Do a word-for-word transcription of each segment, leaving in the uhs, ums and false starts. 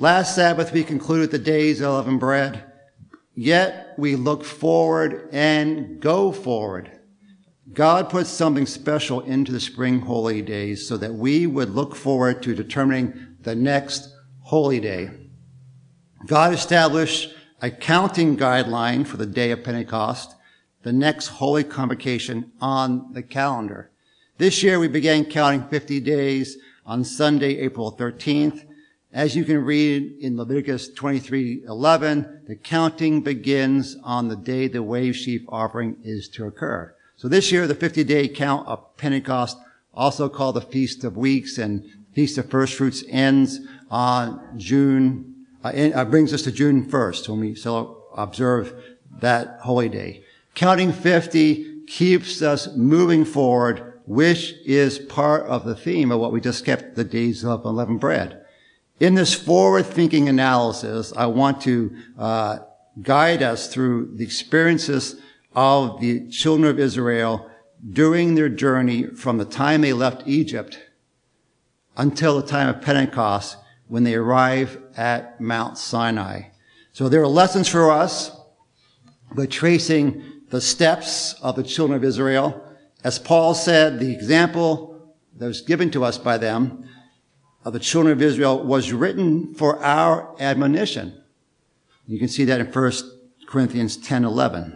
Last Sabbath, we concluded the days of unleavened bread. Yet we look forward and go forward. God put something special into the spring holy days so that we would look forward to determining the next holy day. God established a counting guideline for the day of Pentecost, the next holy convocation on the calendar. This year we began counting fifty days on Sunday, April thirteenth. As you can read in Leviticus twenty-three eleven, the counting begins on the day the wave sheaf offering is to occur. So this year, the fifty-day count of Pentecost, also called the Feast of Weeks and Feast of First Fruits, ends on June, uh, uh, brings us to June first when we so observe that holy day. Counting fifty keeps us moving forward, which is part of the theme of what we just kept, the days of unleavened bread. In this forward-thinking analysis, I want to uh, guide us through the experiences of the children of Israel during their journey from the time they left Egypt until the time of Pentecost when they arrive at Mount Sinai. So there are lessons for us by tracing the steps of the children of Israel. As Paul said, the example that was given to us by them of the children of Israel was written for our admonition. You can see that in First Corinthians ten eleven.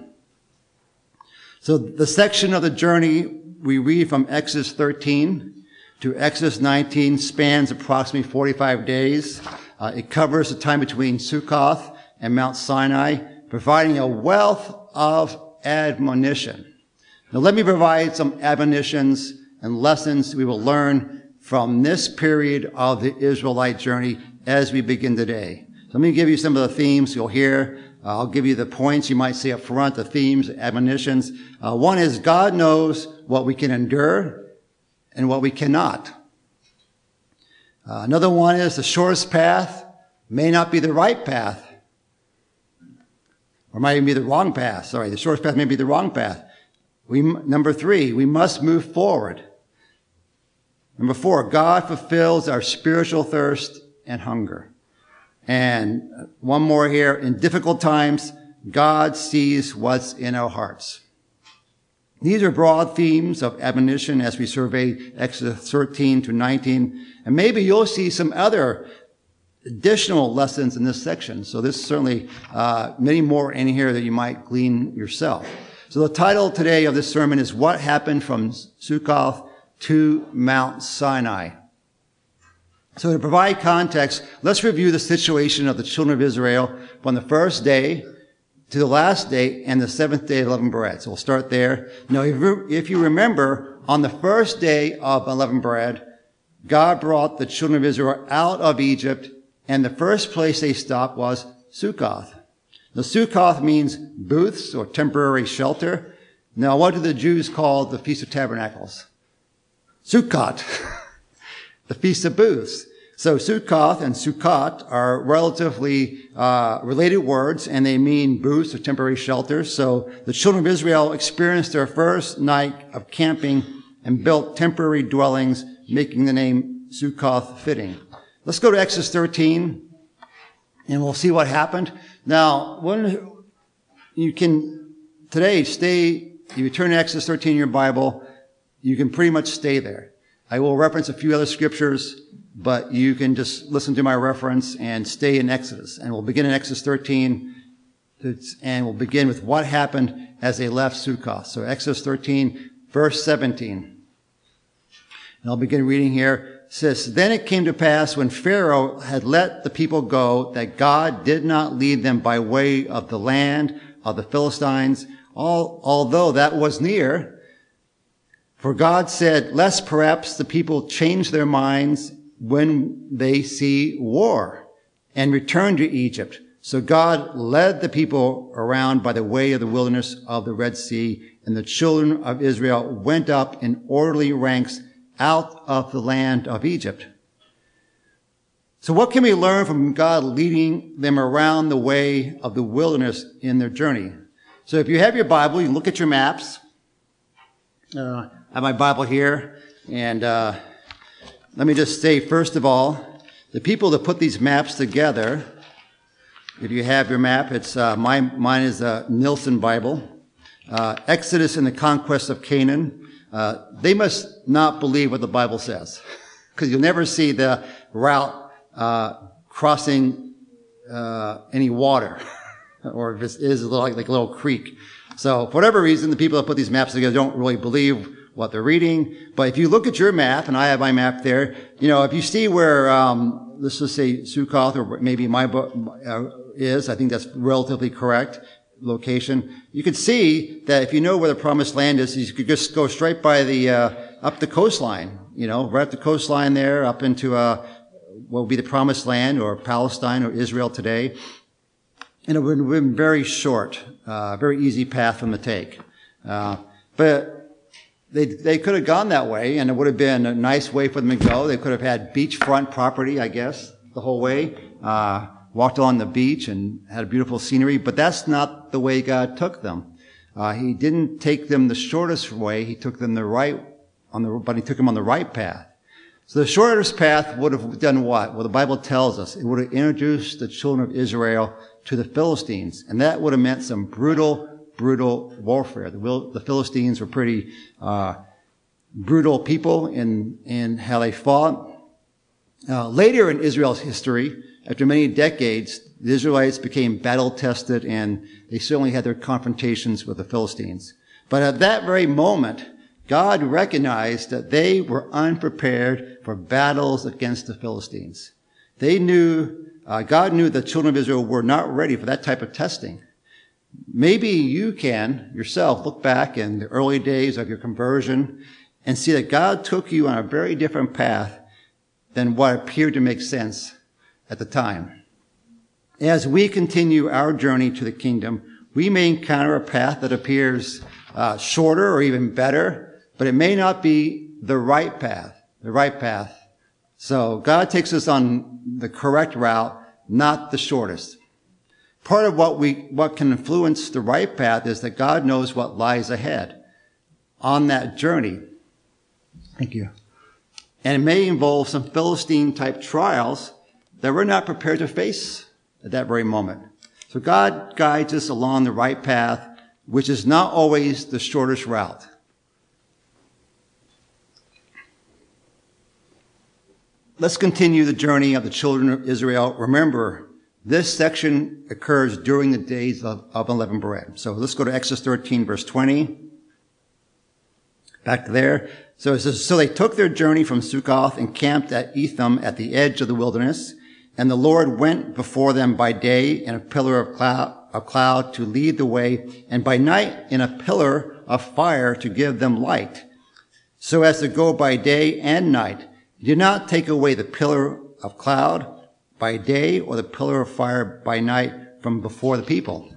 So the section of the journey we read from Exodus thirteen to Exodus nineteen spans approximately forty-five days. Uh, it covers the time between Sukkoth and Mount Sinai, providing a wealth of admonition. Now let me provide some admonitions and lessons we will learn from this period of the Israelite journey as we begin today. So let me give you some of the themes you'll hear. Uh, I'll give you the points you might see up front, the themes, admonitions. Uh, one is God knows what we can endure and what we cannot. Uh, another one is the shortest path may not be the right path, or might even be the wrong path. Sorry, the shortest path may be the wrong path. We, number three, we must move forward. Number four, God fulfills our spiritual thirst and hunger. And one more here, in difficult times, God sees what's in our hearts. These are broad themes of admonition as we survey Exodus thirteen to nineteen. And maybe you'll see some other additional lessons in this section. So there's certainly uh, many more in here that you might glean yourself. So the title today of this sermon is What Happened from Sukkoth to Mount Sinai. So to provide context, let's review the situation of the children of Israel from the first day to the last day and the seventh day of unleavened bread. So we'll start there. Now, if you remember, on the first day of unleavened bread, God brought the children of Israel out of Egypt, and the first place they stopped was Sukkoth. Now, Sukkoth means booths or temporary shelter. Now, what do the Jews call the Feast of Tabernacles? Sukkot, the Feast of Booths. So Sukkoth and Sukkot are relatively uh, related words, and they mean booths or temporary shelters. So the children of Israel experienced their first night of camping and built temporary dwellings, making the name Sukkoth fitting. Let's go to Exodus thirteen, and we'll see what happened. Now, when you can today stay, if you turn to Exodus thirteen in your Bible, you can pretty much stay there. I will reference a few other scriptures, but you can just listen to my reference and stay in Exodus. And we'll begin in Exodus thirteen, and we'll begin with what happened as they left Sukkoth. So Exodus thirteen, verse seventeen. And I'll begin reading here. It says, Then it came to pass when Pharaoh had let the people go that God did not lead them by way of the land of the Philistines, all, although that was near. For God said, lest perhaps the people change their minds when they see war and return to Egypt. So God led the people around by the way of the wilderness of the Red Sea, and the children of Israel went up in orderly ranks out of the land of Egypt. So what can we learn from God leading them around the way of the wilderness in their journey? So if you have your Bible, you can look at your maps. Uh, I have my Bible here, and uh, let me just say, first of all, the people that put these maps together, if you have your map, it's uh, mine, mine is a Nielsen Bible. Uh, Exodus and the conquest of Canaan. Uh, they must not believe what the Bible says, because you'll never see the route uh, crossing uh, any water, or if it is like, like a little creek. So for whatever reason, the people that put these maps together don't really believe what they're reading. But if you look at your map, and I have my map there, you know, if you see where, um, let's just say Sukkoth, or maybe my book uh, is, I think that's relatively correct location. You can see that if you know where the promised land is, you could just go straight by the, uh, up the coastline, you know, right up the coastline there, up into, uh, what would be the promised land, or Palestine, or Israel today. And it would have been very short, uh, very easy path for them to take. Uh, but they, they could have gone that way, and it would have been a nice way for them to go. They could have had beachfront property, I guess, the whole way. Uh, walked along the beach and had a beautiful scenery, but that's not the way God took them. Uh, he didn't take them the shortest way. He took them the right, on the, but he took them on the right path. So the shortest path would have done what? Well, the Bible tells us it would have introduced the children of Israel to the Philistines, and that would have meant some brutal, brutal warfare. The, the Philistines were pretty uh, brutal people in, in how they fought. Uh, later in Israel's history, after many decades, the Israelites became battle-tested, and they certainly had their confrontations with the Philistines. But at that very moment, God recognized that they were unprepared for battles against the Philistines. They knew, uh, God knew the children of Israel were not ready for that type of testing. Maybe you can yourself look back in the early days of your conversion and see that God took you on a very different path than what appeared to make sense at the time. As we continue our journey to the kingdom, we may encounter a path that appears uh, shorter or even better, but it may not be the right path, the right path. So God takes us on the correct route, not the shortest. Part of what we, what can influence the right path is that God knows what lies ahead on that journey. Thank you. And it may involve some Philistine-type trials that we're not prepared to face at that very moment. So God guides us along the right path, which is not always the shortest route. Let's continue the journey of the children of Israel. Remember, this section occurs during the days of, of unleavened bread. So let's go to Exodus thirteen, verse twenty. Back to there. So it says, so they took their journey from Sukkoth and camped at Etham at the edge of the wilderness. And the Lord went before them by day in a pillar of cloud, of cloud to lead the way, and by night in a pillar of fire to give them light, so as to go by day and night. He did not take away the pillar of cloud by day or the pillar of fire by night from before the people.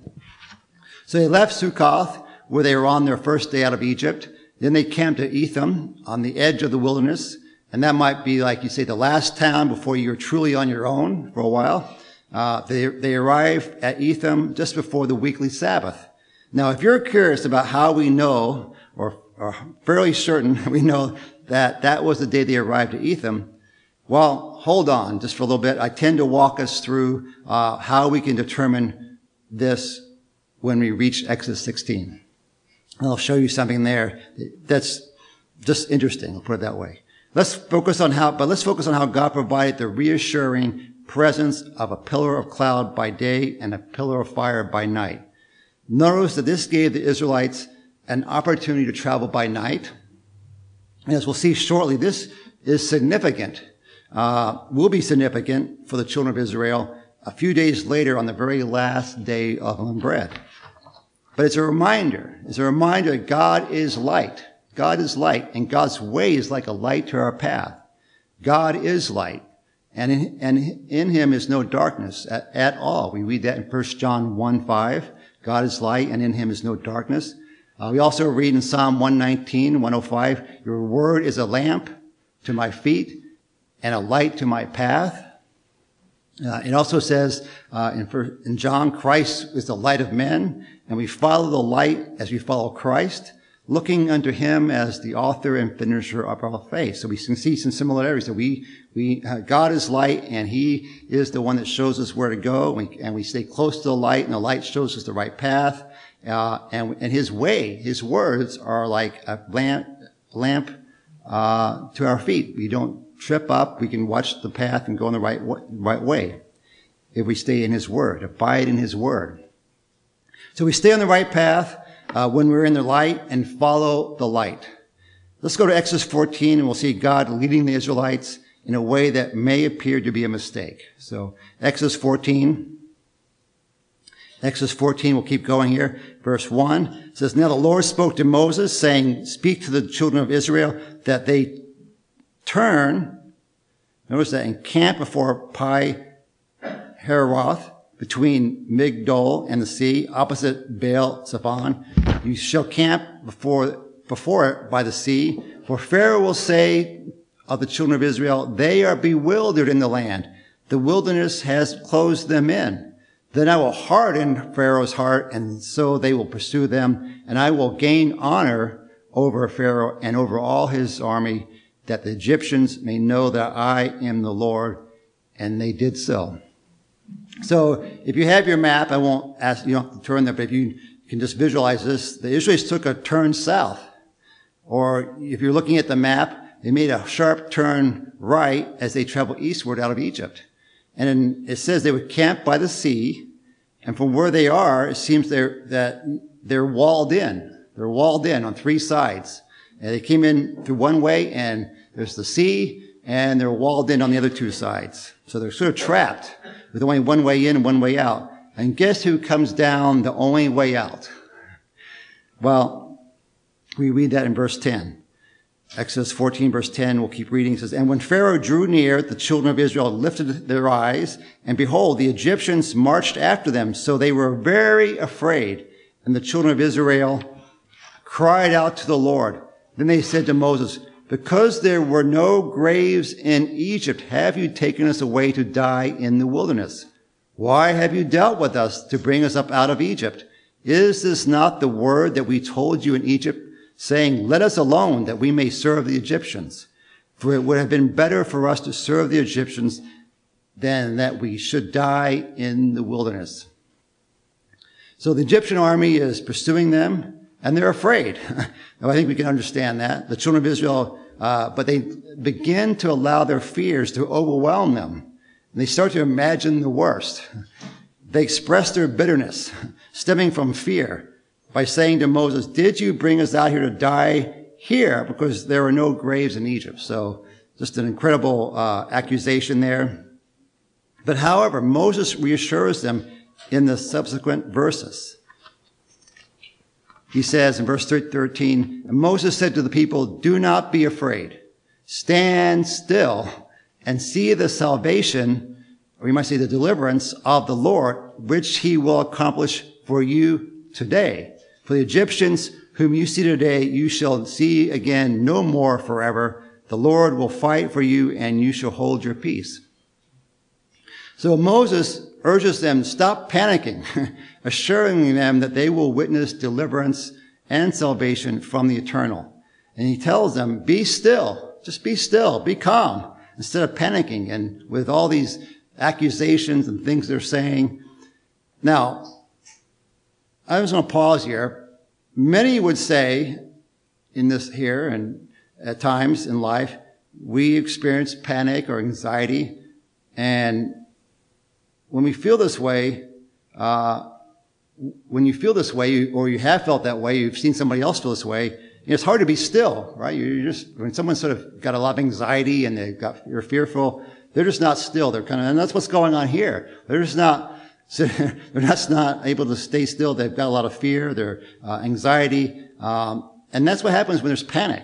So they left Sukkoth, where they were on their first day out of Egypt. Then they camped at Etham on the edge of the wilderness. And that might be, like you say, the last town before you're truly on your own for a while. Uh, they, they arrived at Etham just before the weekly Sabbath. Now, if you're curious about how we know, or, or fairly certain we know that that was the day they arrived at Etham, well, hold on just for a little bit. I tend to walk us through uh, how we can determine this when we reach Exodus sixteen. And I'll show you something there that's just interesting. I'll put it that way. Let's focus on how, but let's focus on how God provided the reassuring presence of a pillar of cloud by day and a pillar of fire by night. Notice that this gave the Israelites an opportunity to travel by night. And as we'll see shortly, this is significant, uh, will be significant for the children of Israel a few days later on the very last day of unleavened bread. But it's a reminder, it's a reminder that God is light. God is light, and God's way is like a light to our path. God is light, and in, and in him is no darkness at, at all. We read that in First John one five. God is light, and in him is no darkness. Uh, we also read in Psalm one nineteen, one oh five, your word is a lamp to my feet and a light to my path. Uh, it also says uh, in, first, in John, Christ is the light of men, and we follow the light as we follow Christ. looking unto him as the author and finisher of our faith. So we can see some similarities. So we, we, uh, God is light, and he is the one that shows us where to go, and we, and we stay close to the light, and the light shows us the right path. Uh, and, and his way, his words are like a lamp, lamp, uh, to our feet. We don't trip up. We can watch the path and go in the right, right way if we stay in his word, abide in his word. So we stay on the right path uh, when we're in the light and follow the light. Let's go to Exodus fourteen, and we'll see God leading the Israelites in a way that may appear to be a mistake. So Exodus fourteen. Exodus fourteen, we'll keep going here. Verse one says, Now the Lord spoke to Moses, saying, Speak to the children of Israel that they turn, notice that, and camp before Pi Hahiroth, between Migdol and the sea, opposite Baal Zephon. You shall camp before, before it by the sea. For Pharaoh will say of the children of Israel, They are bewildered in the land. The wilderness has closed them in. Then I will harden Pharaoh's heart, and so they will pursue them. And I will gain honor over Pharaoh and over all his army, that the Egyptians may know that I am the Lord. And they did so. So if you have your map, I won't ask, you don't have to turn there, but if you can just visualize this, the Israelites took a turn south. Or if you're looking at the map, they made a sharp turn right as they traveled eastward out of Egypt. And it says they would camp by the sea, and from where they are, it seems they're, that they're walled in. They're walled in on three sides. And they came in through one way, and there's the sea, and they're walled in on the other two sides. So they're sort of trapped with only one way in and one way out. And guess who comes down the only way out? Well, we read that in verse ten. Exodus fourteen, verse ten, we'll keep reading. It says, And when Pharaoh drew near, the children of Israel lifted their eyes, and behold, the Egyptians marched after them. So they were very afraid. And the children of Israel cried out to the Lord. Then they said to Moses, Because there were no graves in Egypt, have you taken us away to die in the wilderness? Why have you dealt with us to bring us up out of Egypt? Is this not the word that we told you in Egypt, saying, Let us alone, that we may serve the Egyptians? For it would have been better for us to serve the Egyptians than that we should die in the wilderness. So the Egyptian army is pursuing them, and they're afraid. Now, I think we can understand that. The children of Israel, uh, but they begin to allow their fears to overwhelm them. And they start to imagine the worst. They express their bitterness, stemming from fear, by saying to Moses, Did you bring us out here to die here? Because there are no graves in Egypt. So just an incredible uh, accusation there. But however, Moses reassures them in the subsequent verses. He says in verse thirteen, And Moses said to the people, Do not be afraid. Stand still and see the salvation, or you might say the deliverance of the Lord, which he will accomplish for you today. For the Egyptians whom you see today, you shall see again no more forever. The Lord will fight for you, and you shall hold your peace. So Moses urges them, stop panicking, assuring them that they will witness deliverance and salvation from the eternal. And he tells them, be still, just be still, be calm, instead of panicking and with all these accusations and things they're saying. Now, I was going to pause here. Many would say in this here, and at times in life, we experience panic or anxiety, and when we feel this way, uh, when you feel this way, or you have felt that way, you've seen somebody else feel this way, it's hard to be still, right? You're just, when someone's sort of got a lot of anxiety and they've got, you're fearful, they're just not still. They're kind of, and that's what's going on here. They're just not, they're just not able to stay still. They've got a lot of fear, their uh, anxiety, um, and that's what happens when there's panic.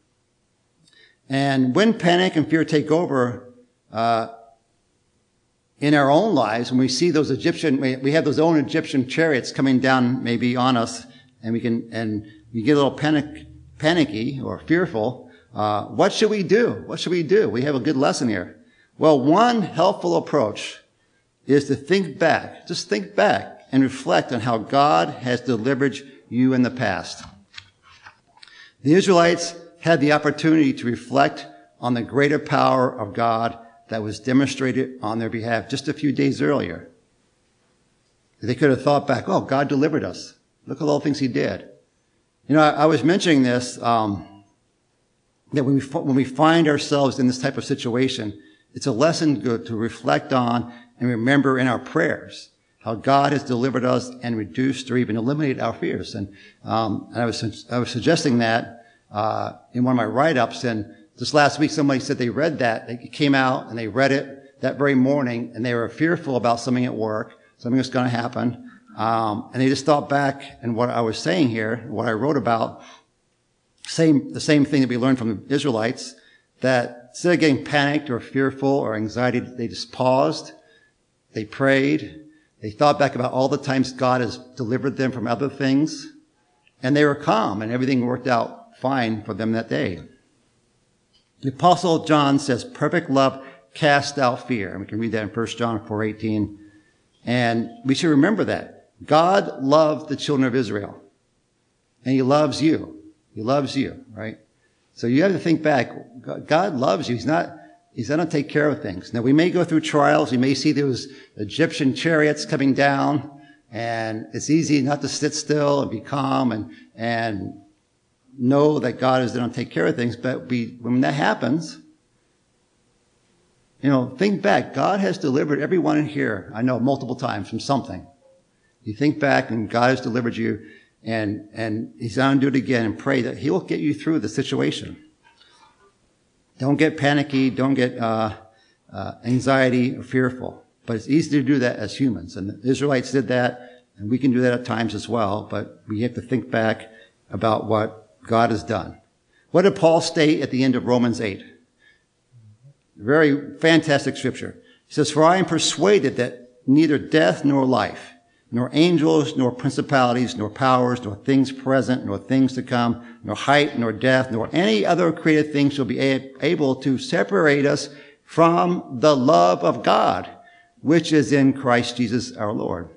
And when panic and fear take over, uh, in our own lives, when we see those Egyptian, we have those own Egyptian chariots coming down maybe on us, and we can, and we get a little panic, panicky or fearful. Uh, what should we do? What should we do? We have a good lesson here. Well, one helpful approach is to think back. Just think back and reflect on how God has delivered you in the past. The Israelites had the opportunity to reflect on the greater power of God that was demonstrated on their behalf just a few days earlier. They could have thought back, oh, God delivered us. Look at all the things he did. You know, I, I was mentioning this, um, that when we, when we find ourselves in this type of situation, it's a lesson good to reflect on and remember in our prayers how God has delivered us and reduced or even eliminated our fears. And, um, and I was, I was suggesting that, uh, in one of my write-ups. And this last week, somebody said they read that. They came out and they read it that very morning and they were fearful about something at work, something was going to happen. Um, and they just thought back and what I was saying here, what I wrote about, same, the same thing that we learned from the Israelites, that instead of getting panicked or fearful or anxiety, they just paused, they prayed, they thought back about all the times God has delivered them from other things, and they were calm, and everything worked out fine for them that day. The Apostle John says, perfect love casts out fear. And we can read that in First John four eighteen. And we should remember that. God loved the children of Israel, and he loves you. He loves you, right? So you have to think back. God loves you. He's not, he's not going to take care of things. Now, we may go through trials. We may see those Egyptian chariots coming down, and it's easy not to sit still and be calm and, and know that God is going to take care of things. But we, when that happens, you know, think back. God has delivered everyone in here, I know, multiple times from something. You think back and God has delivered you. And, and he's going to do it again and pray that he will get you through the situation. Don't get panicky. Don't get, uh, uh, anxiety or fearful. But it's easy to do that as humans. And the Israelites did that, and we can do that at times as well. But we have to think back about what God has done. What did Paul state at the end of Romans eight? Very fantastic scripture. He says, for I am persuaded that neither death nor life, nor angels, nor principalities, nor powers, nor things present, nor things to come, nor height, nor depth, nor any other created thing shall be a- able to separate us from the love of God, which is in Christ Jesus our Lord.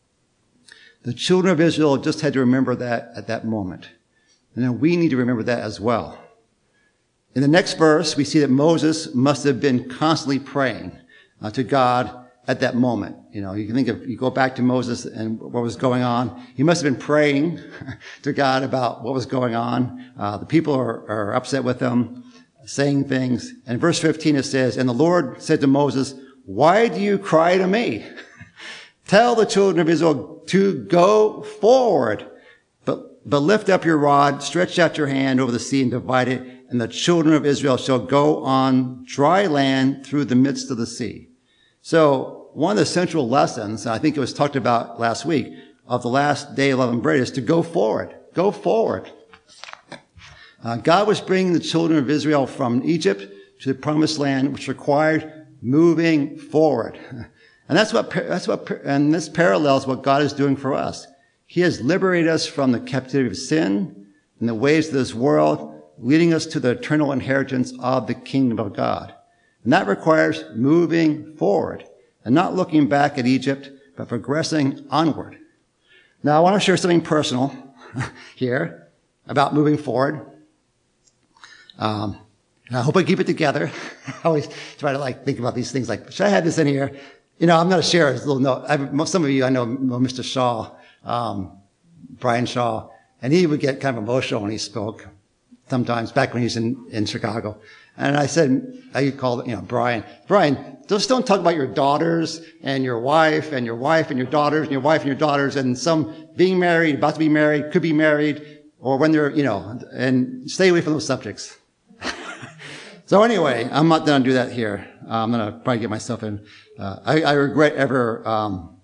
The children of Israel just had to remember that at that moment. And then we need to remember that as well. In the next verse, we see that Moses must have been constantly praying uh, to God at that moment. You know, you can think of, you go back to Moses and what was going on. He must have been praying to God about what was going on. Uh, the people are, are upset with him, saying things. And verse fifteen, it says, and the Lord said to Moses, why do you cry to me? Tell the children of Israel to go forward, but, but lift up your rod, stretch out your hand over the sea and divide it, and the children of Israel shall go on dry land through the midst of the sea. So one of the central lessons, I think it was talked about last week, of the last day of unleavened bread is to go forward. Go forward. Uh, God was bringing the children of Israel from Egypt to the promised land, which required moving forward. And that's what, that's what, and this parallels what God is doing for us. He has liberated us from the captivity of sin and the ways of this world, leading us to the eternal inheritance of the kingdom of God. And that requires moving forward and not looking back at Egypt, but progressing onward. Now, I want to share something personal here about moving forward. Um, and I hope I keep it together. I always try to like think about these things like, should I have this in here? You know, I'm going to share a little note. I, some of you, I know, know Mister Shaw, um, Brian Shaw, and he would get kind of emotional when he spoke sometimes back when he was in, in Chicago. And I said, I called, you know, Brian, Brian, just don't talk about your daughters and your wife and your wife and your daughters and your wife and your daughters and some being married, about to be married, could be married, or when they're, you know, and stay away from those subjects. So anyway, I'm not going to do that here. Uh, I'm going to probably get myself in. Uh, I, I regret ever, um,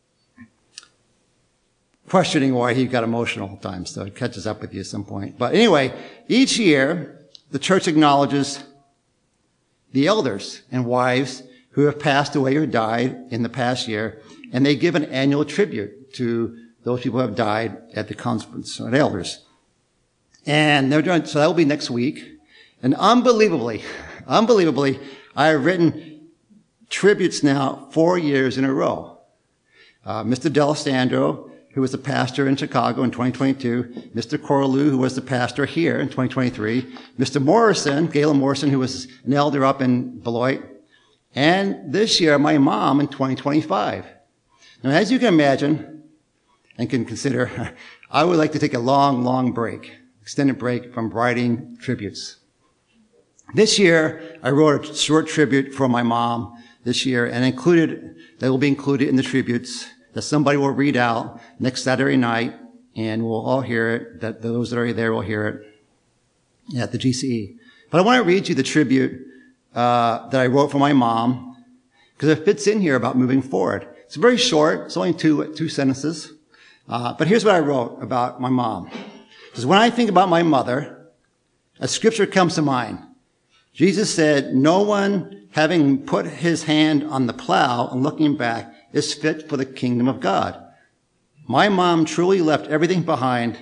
questioning why he got emotional at times, so it catches up with you at some point. But anyway, each year, the church acknowledges the elders and wives who have passed away or died in the past year, and they give an annual tribute to those people who have died at the conference of elders. And they're doing, so that will be next week. And unbelievably, unbelievably, I have written tributes now four years in a row. Uh, Mister D'Alessandro who was the pastor in Chicago in twenty twenty-two, Mister Corlew, who was the pastor here in twenty twenty-three, Mister Morrison, Galen Morrison, who was an elder up in Beloit, and this year, my mom in twenty twenty-five. Now, as you can imagine and can consider, I would like to take a long, long break, extended break from writing tributes. This year, I wrote a short tribute for my mom this year and included, that will be included in the tributes that somebody will read out next Saturday night, and we'll all hear it, that those that are there will hear it at the G C E. But I want to read you the tribute uh, that I wrote for my mom, because it fits in here about moving forward. It's very short. It's only two, two sentences. Uh, but here's what I wrote about my mom. Because when I think about my mother, a scripture comes to mind. Jesus said, no one having put his hand on the plow and looking back is fit for the kingdom of God. My mom truly left everything behind,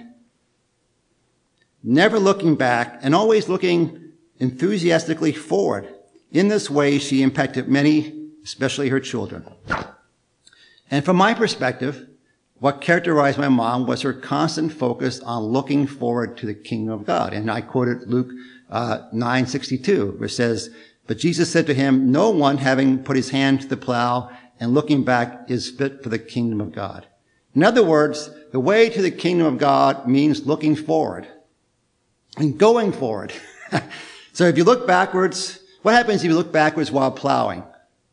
never looking back and always looking enthusiastically forward. In this way, she impacted many, especially her children. And from my perspective, what characterized my mom was her constant focus on looking forward to the kingdom of God. And I quoted Luke uh, nine sixty-two, where it says, but Jesus said to him, no one having put his hand to the plow and looking back is fit for the kingdom of God. In other words, the way to the kingdom of God means looking forward and going forward. So if you look backwards, what happens if you look backwards while plowing?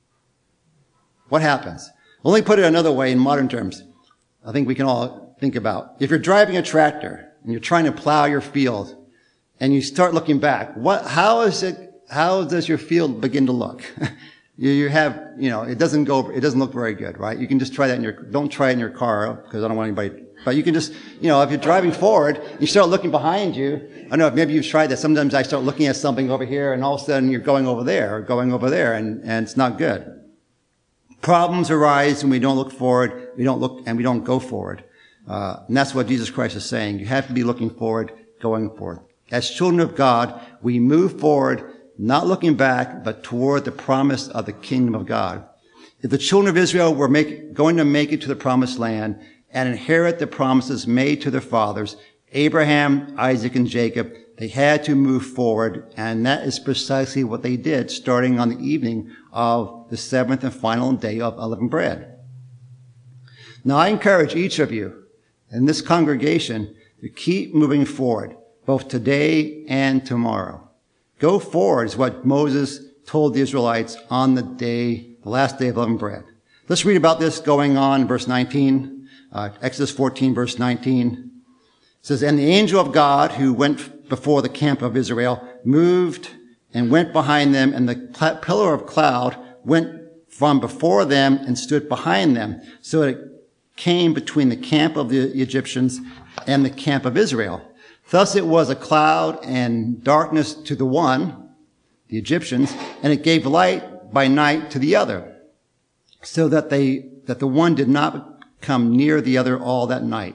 What happens? Let me put it another way in modern terms. I think we can all think about. If you're driving a tractor and you're trying to plow your field and you start looking back, what, how is it, how does your field begin to look? You, you have, you know, it doesn't go, it doesn't look very good, right? You can just try that in your, don't try it in your car because I don't want anybody, but you can just, you know, if you're driving forward, you start looking behind you. I don't know if maybe you've tried that. Sometimes I start looking at something over here and all of a sudden you're going over there or going over there and, and it's not good. Problems arise when we don't look forward, we don't look, and we don't go forward. Uh, and that's what Jesus Christ is saying. You have to be looking forward, going forward. As children of God, we move forward, not looking back, but toward the promise of the kingdom of God. If the children of Israel were make, going to make it to the promised land and inherit the promises made to their fathers, Abraham, Isaac, and Jacob, they had to move forward, and that is precisely what they did, starting on the evening of the seventh and final day of unleavened bread. Now, I encourage each of you in this congregation to keep moving forward, both today and tomorrow. Go forward is what Moses told the Israelites on the day, the last day of unleavened bread. Let's read about this going on in verse nineteen, uh, Exodus fourteen, verse nineteen. It says, and the angel of God who went before the camp of Israel moved and went behind them, and the pillar of cloud went from before them and stood behind them. So it came between the camp of the Egyptians and the camp of Israel. Thus it was a cloud and darkness to the one, the Egyptians, and it gave light by night to the other, so that they, that the one did not come near the other all that night.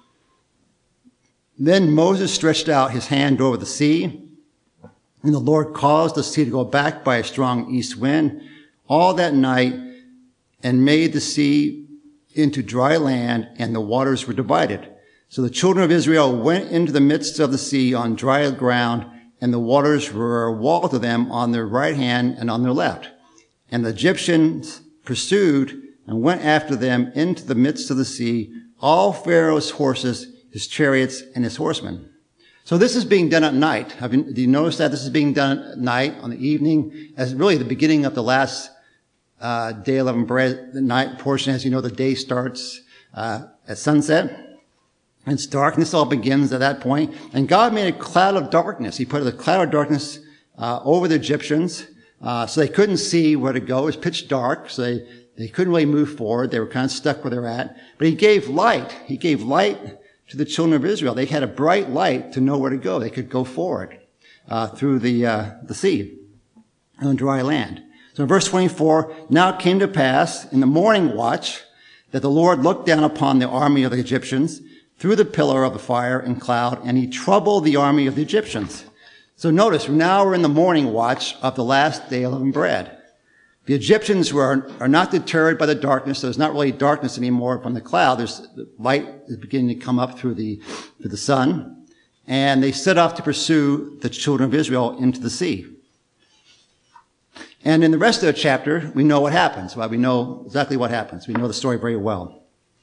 Then Moses stretched out his hand over the sea, and the Lord caused the sea to go back by a strong east wind all that night, and made the sea into dry land, and the waters were divided. So the children of Israel went into the midst of the sea on dry ground, and the waters were a wall to them on their right hand and on their left. And the Egyptians pursued and went after them into the midst of the sea, all Pharaoh's horses, his chariots, and his horsemen. So this is being done at night. Have you, do you notice that this is being done at night, on the evening, as really the beginning of the last uh, day of unleavened bread, the night portion? As you know, the day starts uh, at sunset. And it's dark, and this all begins at that point. And God made a cloud of darkness. He put a cloud of darkness uh, over the Egyptians, uh, so they couldn't see where to go. It was pitch dark, so they, they couldn't really move forward. They were kind of stuck where they're at. But he gave light. He gave light to the children of Israel. They had a bright light to know where to go. They could go forward uh, through the uh, the sea on dry land. So in verse twenty-four, now it came to pass in the morning watch that the Lord looked down upon the army of the Egyptians through the pillar of the fire and cloud, and he troubled the army of the Egyptians. So notice, now we're in the morning watch of the last day of unleavened bread. The Egyptians were, are not deterred by the darkness. So there's not really darkness anymore from the cloud. There's the light is beginning to come up through the, through the sun. And they set off to pursue the children of Israel into the sea. And in the rest of the chapter, we know what happens. Well, we know exactly what happens. We know the story very well.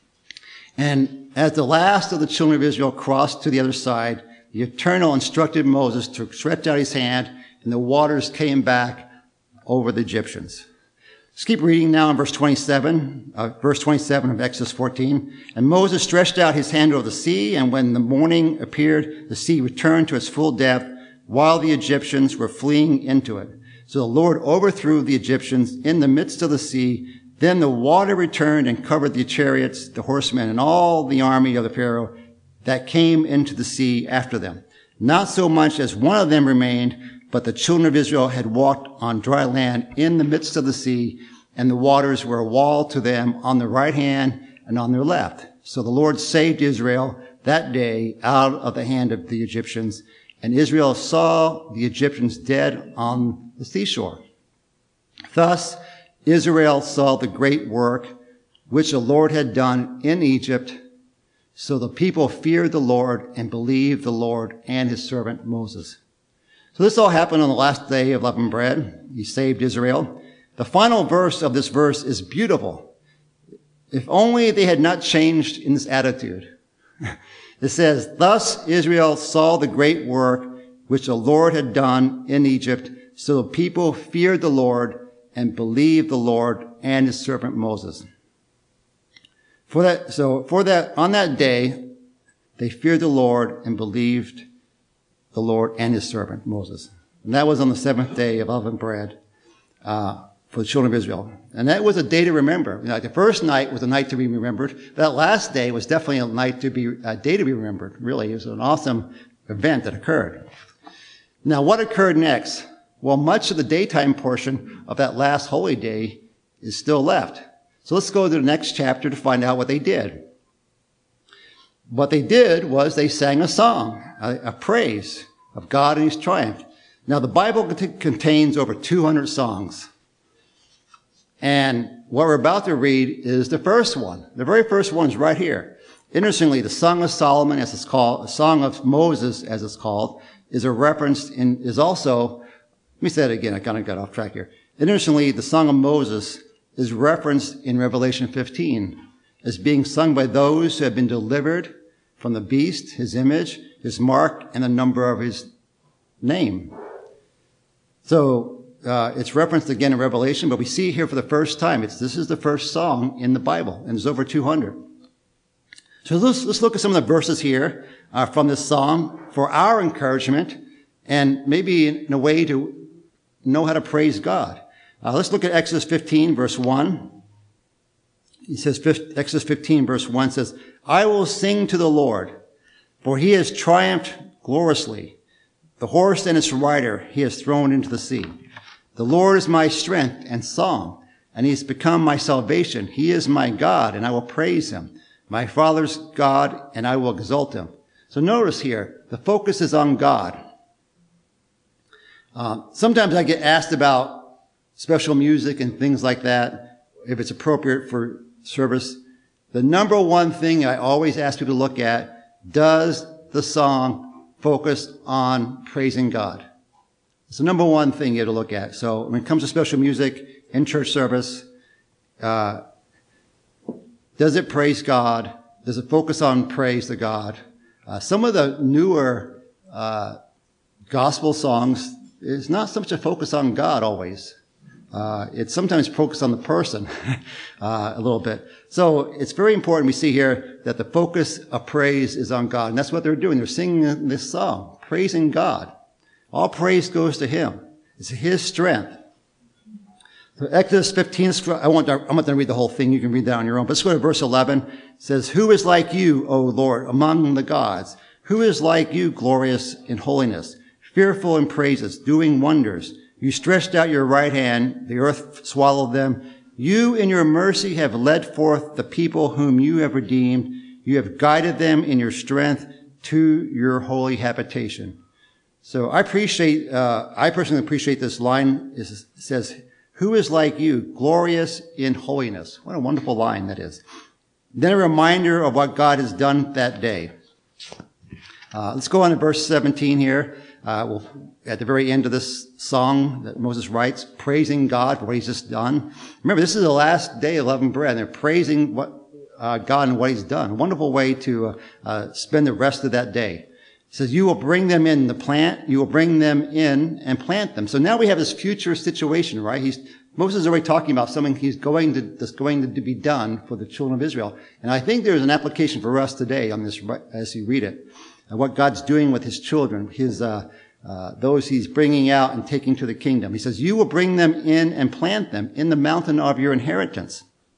And as the last of the children of Israel crossed to the other side, the Eternal instructed Moses to stretch out his hand, and the waters came back over the Egyptians. Let's keep reading now in verse twenty-seven, uh, verse twenty-seven of Exodus fourteen. And Moses stretched out his hand over the sea, and when the morning appeared, the sea returned to its full depth, while the Egyptians were fleeing into it. So the Lord overthrew the Egyptians in the midst of the sea. Then the water returned and covered the chariots, the horsemen, and all the army of the Pharaoh that came into the sea after them. Not so much as one of them remained, but the children of Israel had walked on dry land in the midst of the sea, and the waters were a wall to them on the right hand and on their left. So the Lord saved Israel that day out of the hand of the Egyptians, and Israel saw the Egyptians dead on the seashore. Thus, Israel saw the great work which the Lord had done in Egypt. So the people feared the Lord and believed the Lord and his servant Moses. So this all happened on the last day of unleavened bread. He saved Israel. The final verse of this verse is beautiful. If only they had not changed in this attitude. It says, thus Israel saw the great work which the Lord had done in Egypt. So the people feared the Lord and believed the Lord and his servant Moses. For that, so for that, on that day, they feared the Lord and believed the Lord and his servant Moses. And that was on the seventh day of unleavened bread, uh, for the children of Israel. And that was a day to remember. You know, the first night was a night to be remembered. That last day was definitely a night to be, a day to be remembered. Really, it was an awesome event that occurred. Now, what occurred next? Well, much of the daytime portion of that last holy day is still left. So let's go to the next chapter to find out what they did. What they did was they sang a song, a, a praise of God and his triumph. Now, the Bible cont- contains over two hundred songs. And what we're about to read is the first one. The very first one is right here. Interestingly, the Song of Solomon, as it's called, the Song of Moses, as it's called, is a reference in, is also, let me say it again, I kind of got off track here. Interestingly, the Song of Moses is referenced in Revelation fifteen as being sung by those who have been delivered from the beast, his image, his mark, and the number of his name. So uh, it's referenced again in Revelation, but we see here for the first time. It's this is the first song in the Bible, and there's over two hundred. So let's, let's look at some of the verses here uh, from this song for our encouragement and maybe in a way to know how to praise God. Uh, let's look at Exodus fifteen, verse one. He says, Exodus fifteen, verse one says, I will sing to the Lord, for he has triumphed gloriously. The horse and its rider he has thrown into the sea. The Lord is my strength and song, and he has become my salvation. He is my God, and I will praise him. My father's God, and I will exalt him. So notice here, the focus is on God. Uh, sometimes I get asked about special music and things like that, if it's appropriate for service. The number one thing I always ask people to look at, does the song focus on praising God? It's the number one thing you have to look at. So when it comes to special music in church service, uh, does it praise God? Does it focus on praise to God? Uh, some of the newer uh, gospel songs is not so much a focus on God always. Uh, it's sometimes focused on the person uh, a little bit. So it's very important we see here that the focus of praise is on God. And that's what they're doing. They're singing this song, praising God. All praise goes to him. It's his strength. So Exodus fifteen, I won't, I'm not going to read the whole thing. You can read that on your own. But let's go to verse eleven. It says, who is like you, O Lord, among the gods? Who is like you, glorious in holiness, fearful in praises, doing wonders? You stretched out your right hand, the earth swallowed them. You in your mercy have led forth the people whom you have redeemed. You have guided them in your strength to your holy habitation. So I appreciate, uh, I personally appreciate this line. It says, Who is like you, glorious in holiness? What a wonderful line that is. Then a reminder of what God has done that day. Uh, let's go on to verse seventeen here. Uh, we'll, at the very end of this song that Moses writes, praising God for what he's just done. Remember, this is the last day of unleavened bread, and they're praising what uh, God and what he's done. A wonderful way to uh, uh, spend the rest of that day. He says, you will bring them in the plant, you will bring them in and plant them. So now we have this future situation, right? He's, Moses is already talking about something he's going to, that's going to be done for the children of Israel. And I think there's an application for us today on this, as you read it, uh, what God's doing with his children, his, uh, uh, those he's bringing out and taking to the kingdom. He says, you will bring them in and plant them in the mountain of your inheritance,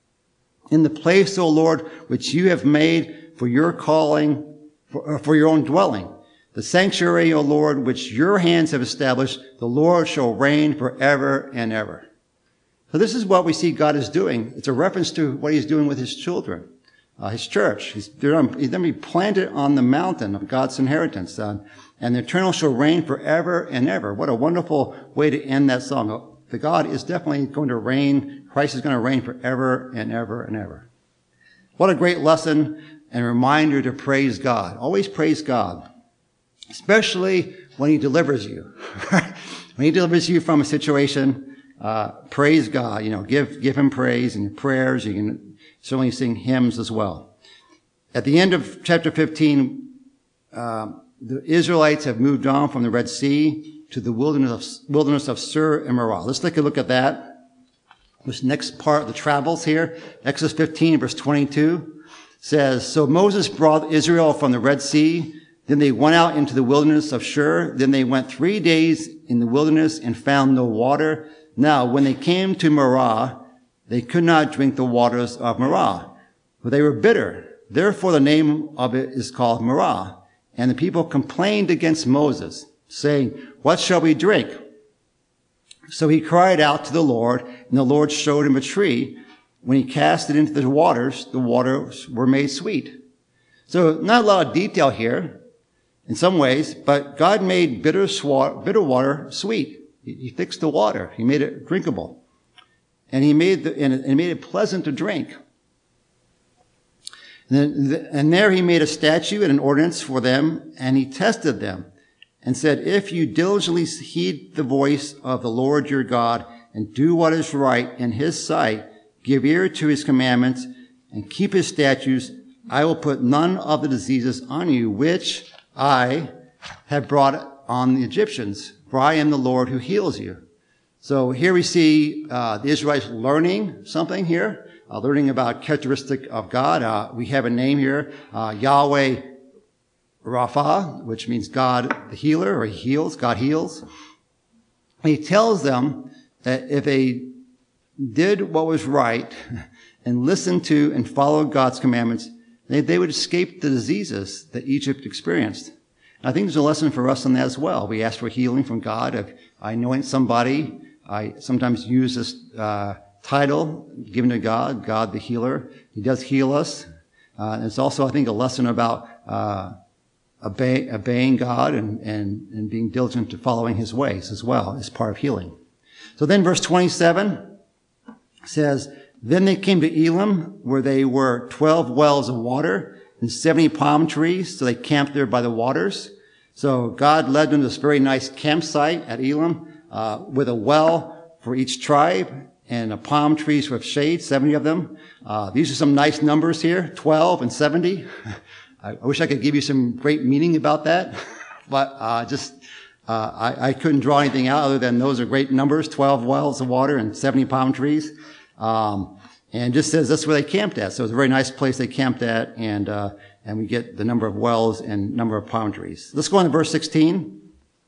in the place, O Lord, which you have made for your calling, for, uh, for your own dwelling. The sanctuary, O Lord, which your hands have established, the Lord shall reign forever and ever. So this is what we see God is doing. It's a reference to what he's doing with his children, uh, his church. He's, they're going to be planted on the mountain of God's inheritance, uh, and the eternal shall reign forever and ever. What a wonderful way to end that song. The God is definitely going to reign. Christ is going to reign forever and ever and ever. What a great lesson and reminder to praise God. Always praise God. Especially when he delivers you. When he delivers you from a situation, uh, praise God. You know, give, give him praise in your prayers. You can certainly sing hymns as well. At the end of chapter fifteen, uh, the Israelites have moved on from the Red Sea to the wilderness of, wilderness of Sur and Marah. Let's take a look at that. This next part of the travels here, Exodus fifteen, verse twenty-two, says, so Moses brought Israel from the Red Sea. Then they went out into the wilderness of Shur. Then they went three days in the wilderness and found no water. Now, when they came to Marah, they could not drink the waters of Marah, for they were bitter. Therefore, the name of it is called Marah. And the people complained against Moses, saying, what shall we drink? So he cried out to the Lord, and the Lord showed him a tree. When he cast it into the waters, the waters were made sweet. So not a lot of detail here in some ways, but God made bitter, swa- bitter water sweet. He, he fixed the water. He made it drinkable. And he made the, and, and made it pleasant to drink. And, then, the, and there he made a statute and an ordinance for them, and he tested them and said, if you diligently heed the voice of the Lord your God and do what is right in his sight, give ear to his commandments and keep his statutes, I will put none of the diseases on you, which I have brought on the Egyptians, for I am the Lord who heals you. So here we see uh, the Israelites learning something here, uh, learning about characteristic of God. Uh, we have a name here, uh, Yahweh Rapha, which means God the healer, or he heals, God heals. And he tells them that if they did what was right and listened to and followed God's commandments, They, they would escape the diseases that Egypt experienced. And I think there's a lesson for us on that as well. We ask for healing from God. If I anoint somebody, I sometimes use this uh, title given to God, God the healer. He does heal us. Uh, and it's also, I think, a lesson about uh, obey, obeying God and, and, and being diligent to following his ways as well as part of healing. So then verse twenty-seven says, then they came to Elim, where they were twelve wells of water and seventy palm trees. So they camped there by the waters. So God led them to this very nice campsite at Elim, uh, with a well for each tribe and a palm trees with shade, seventy of them. Uh, these are some nice numbers here, twelve and seventy. I, I wish I could give you some great meaning about that, but, uh, just, uh, I, I couldn't draw anything out other than those are great numbers, twelve wells of water and seventy palm trees. Um, and just says that's where they camped at. So it's a very nice place they camped at, and, uh, and we get the number of wells and number of palm trees. Let's go on to verse sixteen.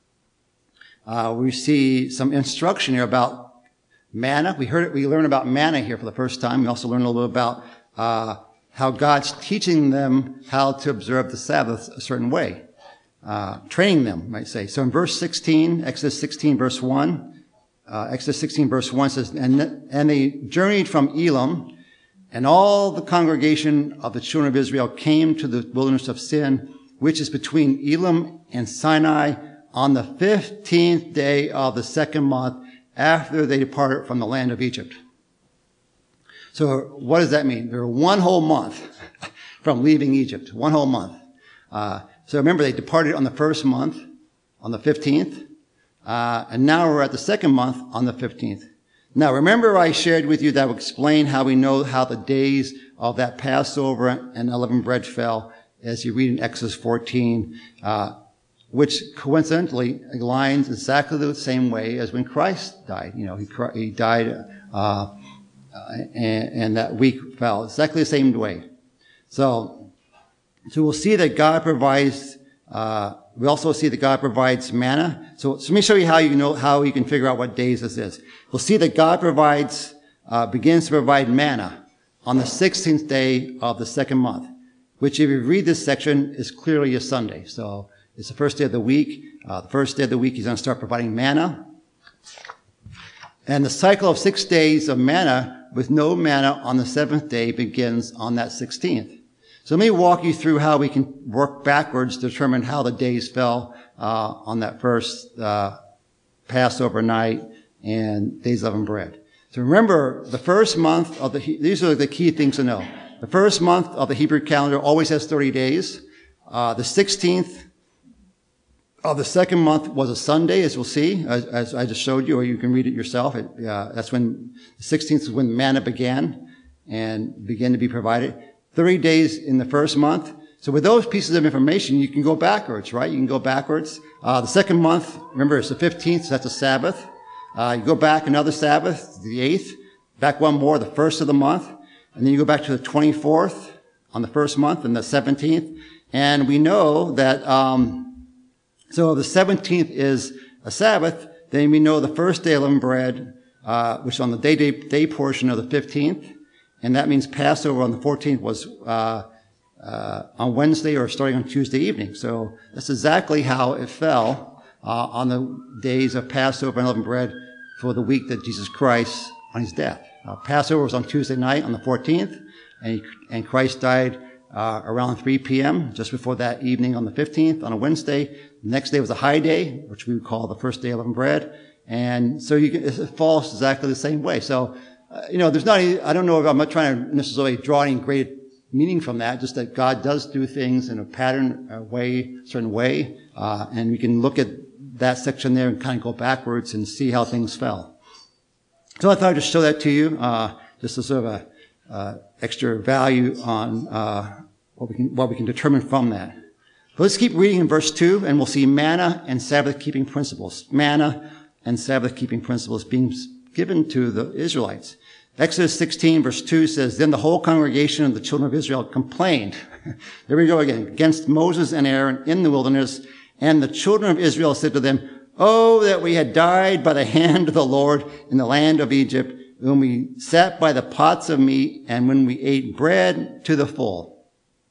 Uh, we see some instruction here about manna. We heard it, we learned about manna here for the first time. We also learned a little bit about, uh, how God's teaching them how to observe the Sabbath a certain way. Uh, training them, you might say. So in verse sixteen, Exodus sixteen, verse one, Uh, Exodus sixteen verse one says, and, and they journeyed from Elim, and all the congregation of the children of Israel came to the wilderness of Sin, which is between Elim and Sinai, on the fifteenth day of the second month after they departed from the land of Egypt. So what does that mean? They're one whole month from leaving Egypt. One whole month. Uh, so remember, they departed on the first month, on the fifteenth. Uh, and now we're at the second month on the fifteenth. Now remember I shared with you that I would explain how we know how the days of that Passover and unleavened bread fell as you read in Exodus fourteen, uh, which coincidentally aligns exactly the same way as when Christ died. You know, he, he died, uh, and, and that week fell exactly the same way. So, so we'll see that God provides, uh, we also see that God provides manna. So, so let me show you how you know, how you can figure out what days this is. We'll see that God provides, uh, begins to provide manna on the sixteenth day of the second month, which if you read this section is clearly a Sunday. So it's the first day of the week. Uh, the first day of the week he's going to start providing manna. And the cycle of six days of manna with no manna on the seventh day begins on that sixteenth. So let me walk you through how we can work backwards to determine how the days fell uh, on that first uh, Passover night and days of unleavened bread. So remember, the first month of the, these are the key things to know. The first month of the Hebrew calendar always has thirty days. Uh, the sixteenth of the second month was a Sunday, as we'll see, as, as I just showed you, or you can read it yourself. It, uh, that's when, the sixteenth is when manna began and began to be provided. thirty days in the first month. So with those pieces of information, you can go backwards, right? You can go backwards. Uh, the second month, remember, it's the fifteenth, so that's a Sabbath. Uh, you go back another Sabbath, the eighth. Back one more, the first of the month. And then you go back to the twenty-fourth on the first month and the seventeenth. And we know that, um, so the seventeenth is a Sabbath. Then we know the first day of unleavened bread, uh, which on the day, day, day portion of the fifteenth. And that means Passover on the fourteenth was, uh, uh, on Wednesday or starting on Tuesday evening. So that's exactly how it fell, uh, on the days of Passover and unleavened bread for the week that Jesus Christ on his death. Uh, Passover was on Tuesday night on the fourteenth, and, he, and Christ died uh, around three p.m., just before that evening on the fifteenth, on a Wednesday. The next day was a high day, which we would call the first day of unleavened bread. And so you can, it falls exactly the same way. So, uh, you know, there's not any, I don't know if I'm not trying to necessarily draw any great meaning from that, just that God does do things in a pattern, a way, a certain way. Uh, and we can look at that section there and kind of go backwards and see how things fell. So I thought I'd just show that to you, uh, just as sort of a, uh, extra value on, uh, what we can, what we can determine from that. But let's keep reading in verse two, and we'll see manna and Sabbath keeping principles. Manna and Sabbath keeping principles being given to the Israelites. Exodus sixteen verse two says, "Then the whole congregation of the children of Israel complained." There we go again. "Against Moses and Aaron in the wilderness. And the children of Israel said to them, Oh, that we had died by the hand of the Lord in the land of Egypt, when we sat by the pots of meat and when we ate bread to the full.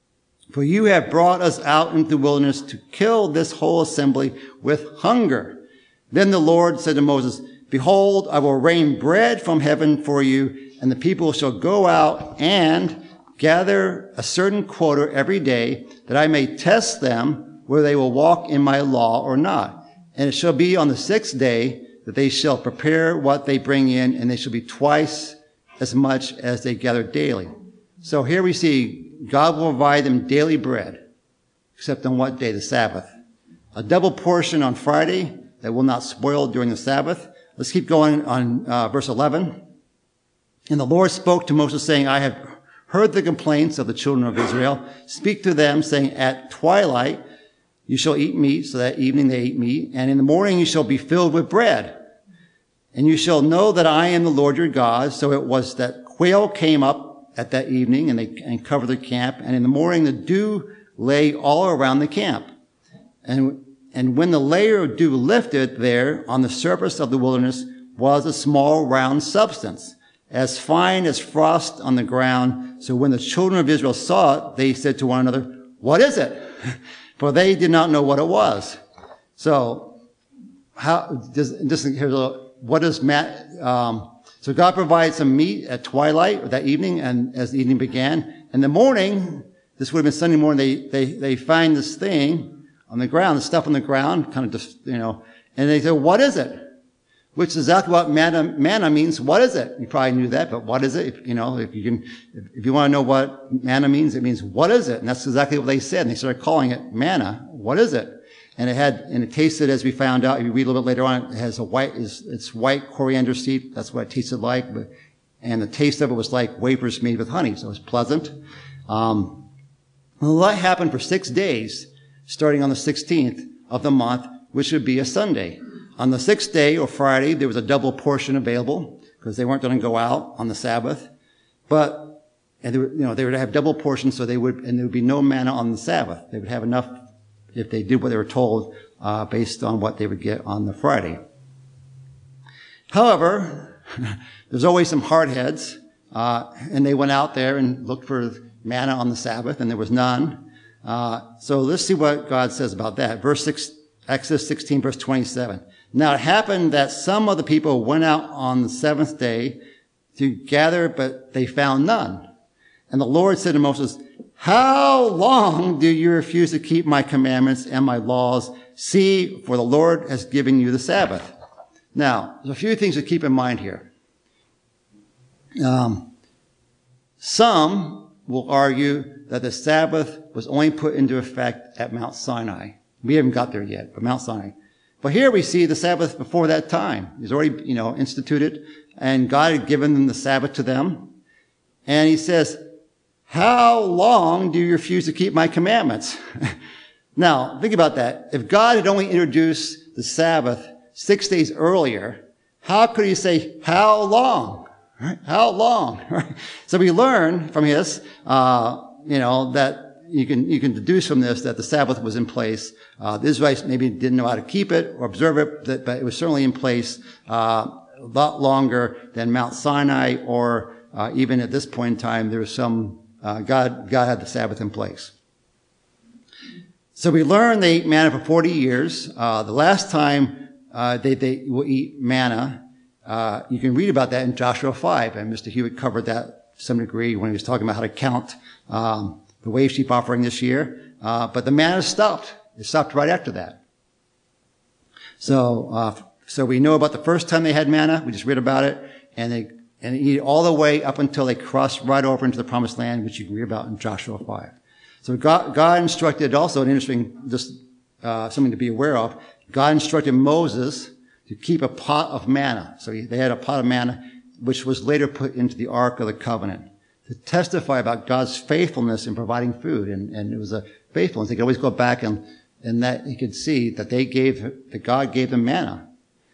For you have brought us out into the wilderness to kill this whole assembly with hunger. Then the Lord said to Moses, Behold, I will rain bread from heaven for you, and the people shall go out and gather a certain quota every day, that I may test them whether they will walk in my law or not. And it shall be on the sixth day that they shall prepare what they bring in, and they shall be twice as much as they gather daily." So here we see God will provide them daily bread, except on what day? The Sabbath. A double portion on Friday that will not spoil during the Sabbath. Let's keep going on uh, verse eleven. "And the Lord spoke to Moses, saying, I have heard the complaints of the children of Israel. Speak to them, saying, At twilight you shall eat meat," so that evening they ate meat, "and in the morning you shall be filled with bread. And you shall know that I am the Lord your God." So it was that quail came up at that evening, and they and covered the camp. And in the morning the dew lay all around the camp. And, and when the layer of dew lifted, there on the surface of the wilderness was a small round substance, as fine as frost on the ground. So when the children of Israel saw it, they said to one another, "What is it?" For they did not know what it was. So, how does this? Here's a little, what does Matt? Um, so God provided some meat at twilight or that evening, and as the evening began, in the morning, this would have been Sunday morning. They they they find this thing on the ground, the stuff on the ground, kind of just you know, and they say, "What is it?" which is exactly what manna, manna means. What is it? You probably knew that, but what is it? If, you know, if you can, if, if you want to know what manna means, it means what is it? And that's exactly what they said. And they started calling it manna. What is it? And it had, and it tasted, as we found out, if you read a little bit later on, it has a white, it's, it's white coriander seed. That's what it tasted like. But, and the taste of it was like wafers made with honey. So it was pleasant. Um, well, that happened for six days, starting on the sixteenth of the month, which would be a Sunday. On the sixth day, or Friday, there was a double portion available, because they weren't going to go out on the Sabbath. But, and they were, you know, they would have double portions, so they would, and there would be no manna on the Sabbath. They would have enough if they did what they were told, uh, based on what they would get on the Friday. However, there's always some hardheads, uh, and they went out there and looked for manna on the Sabbath, and there was none. Uh, so let's see what God says about that. Verse six, Exodus sixteen, verse twenty-seven. Now it happened that some of the people went out on the seventh day to gather, but they found none. And the Lord said to Moses, how long do you refuse to keep my commandments and my laws? See, for the Lord has given you the Sabbath. Now, there's a few things to keep in mind here. Um, some will argue that the Sabbath was only put into effect at Mount Sinai. We haven't got there yet, but Mount Sinai. But here we see the Sabbath before that time. He's already, you know, instituted, and God had given them the Sabbath to them. And he says, how long do you refuse to keep my commandments? Now, think about that. If God had only introduced the Sabbath six days earlier, how could he say, how long? Right? How long? Right? So we learn from this, uh, you know, that you can, you can deduce from this that the Sabbath was in place. Uh, the Israelites maybe didn't know how to keep it or observe it, but it was certainly in place, uh, a lot longer than Mount Sinai, or, uh, even at this point in time, there was some, uh, God, God had the Sabbath in place. So we learn they ate manna for forty years. Uh, the last time, uh, they, they will eat manna, Uh, you can read about that in Joshua five, and Mister Hewitt covered that to some degree when he was talking about how to count um, the wave sheep offering this year. Uh, but the manna stopped. It stopped right after that. So, uh, so we know about the first time they had manna. We just read about it, and they and they eat it all the way up until they crossed right over into the Promised Land, which you can read about in Joshua five. So God, God instructed, also an interesting, just uh, something to be aware of. God instructed Moses to keep a pot of manna. So they had a pot of manna, which was later put into the Ark of the Covenant, to testify about God's faithfulness in providing food. And, and it was a faithfulness. They could always go back and, and that he could see that they gave, that God gave them manna.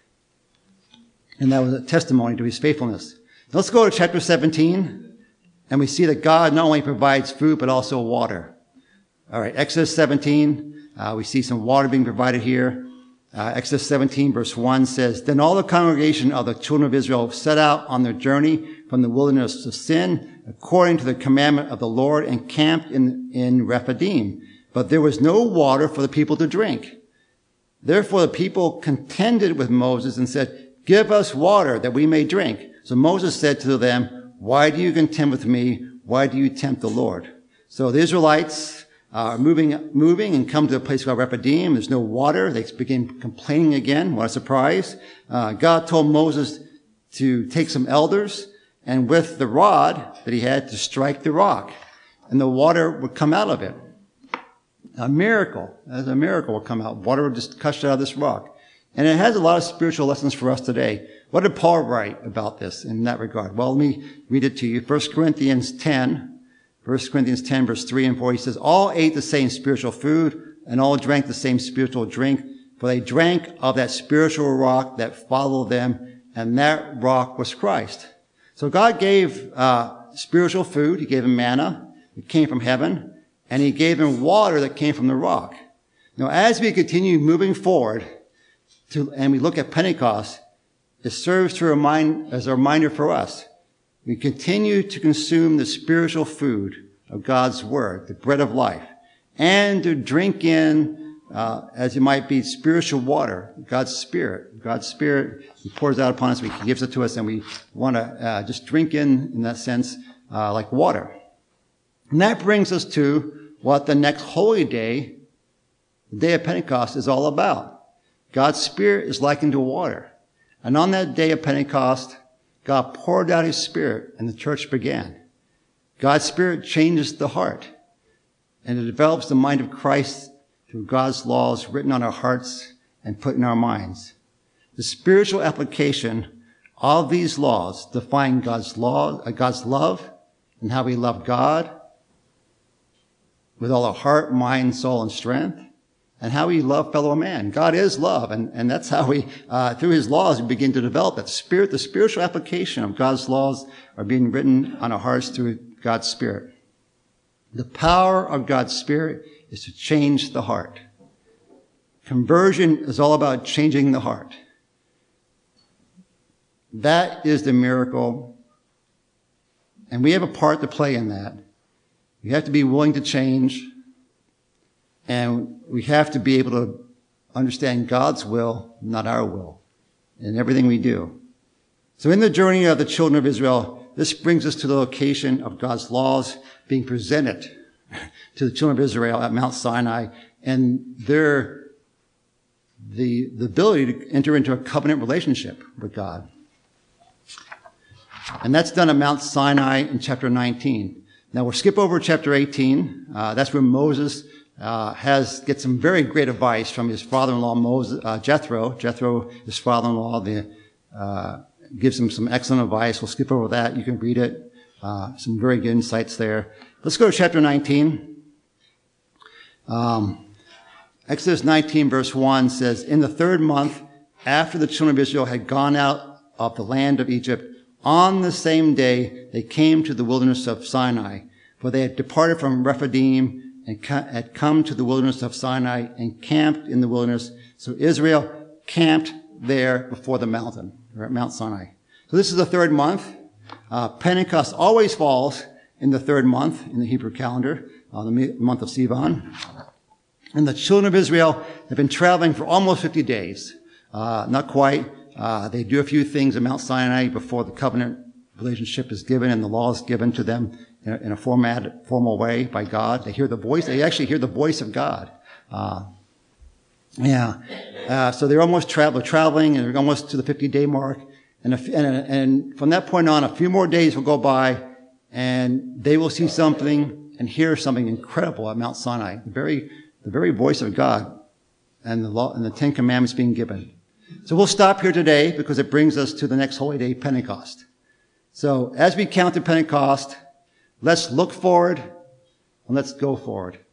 And that was a testimony to his faithfulness. Now let's go to chapter seventeen, and we see that God not only provides food, but also water. All right, Exodus seventeen, uh, we see some water being provided here. Uh, Exodus seventeen verse one says, Then all the congregation of the children of Israel set out on their journey from the wilderness of Sin, according to the commandment of the Lord, and camped in, in Rephidim. But there was no water for the people to drink. Therefore the people contended with Moses and said, Give us water that we may drink. So Moses said to them, Why do you contend with me? Why do you tempt the Lord? So the Israelites Uh, moving, moving and come to a place called Rephidim. There's no water. They begin complaining again. What a surprise. Uh, God told Moses to take some elders and with the rod that he had to strike the rock, and the water would come out of it. A miracle. As a miracle would come out. Water would just gush out of this rock. And it has a lot of spiritual lessons for us today. What did Paul write about this in that regard? Well, let me read it to you. First Corinthians ten. First Corinthians ten, verse three and four, he says, All ate the same spiritual food, and all drank the same spiritual drink, for they drank of that spiritual rock that followed them, and that rock was Christ. So God gave uh spiritual food. He gave them manna. It came from heaven. And he gave them water that came from the rock. Now, as we continue moving forward, to, and we look at Pentecost, it serves to remind, as a reminder for us. We continue to consume the spiritual food of God's word, the bread of life, and to drink in, uh, as it might be, spiritual water, God's Spirit. God's Spirit, he pours out upon us, he gives it to us, and we want to uh, just drink in, in that sense, uh, like water. And that brings us to what the next holy day, the day of Pentecost, is all about. God's Spirit is likened to water. And on that day of Pentecost, God poured out his Spirit and the church began. God's Spirit changes the heart, and it develops the mind of Christ through God's laws written on our hearts and put in our minds. The spiritual application of these laws define God's law, uh, God's love, and how we love God with all our heart, mind, soul, and strength, and how we love fellow man. God is love, and, and that's how we, uh, through his laws, we begin to develop that spirit. The spiritual application of God's laws are being written on our hearts through God's Spirit. The power of God's Spirit is to change the heart. Conversion is all about changing the heart. That is the miracle, and we have a part to play in that. We have to be willing to change, and we have to be able to understand God's will, not our will, in everything we do. So in the journey of the children of Israel, this brings us to the location of God's laws being presented to the children of Israel at Mount Sinai, and their the, the ability to enter into a covenant relationship with God. And that's done at Mount Sinai in chapter nineteen. Now we'll skip over chapter eighteen. Uh, that's where Moses uh, has gets some very great advice from his father-in-law Moses, uh, Jethro. Jethro, his father-in-law, the, uh, gives him some excellent advice. We'll skip over that. You can read it. Uh, some very good insights there. Let's go to chapter nineteen. Um, Exodus nineteen verse one says, "In the third month, after the children of Israel had gone out of the land of Egypt, on the same day they came to the wilderness of Sinai, for they had departed from Rephidim and had come to the wilderness of Sinai and camped in the wilderness. So Israel camped there before the mountain," or at Mount Sinai. So this is the third month. Uh, Pentecost always falls in the third month in the Hebrew calendar, uh, the month of Sivan. And the children of Israel have been traveling for almost fifty days. Uh, not quite. Uh, they do a few things at Mount Sinai before the covenant relationship is given and the law is given to them in a, in a format, formal way by God. They hear the voice. They actually hear the voice of God. Uh, yeah. Uh, so they're almost tra- traveling and they're almost to the fifty-day mark. And, a, and, and from that point on, a few more days will go by and they will see something and hear something incredible at Mount Sinai. The very, the very voice of God and the law and the Ten Commandments being given. So we'll stop here today because it brings us to the next holy day, Pentecost. So as we count to Pentecost, let's look forward and let's go forward.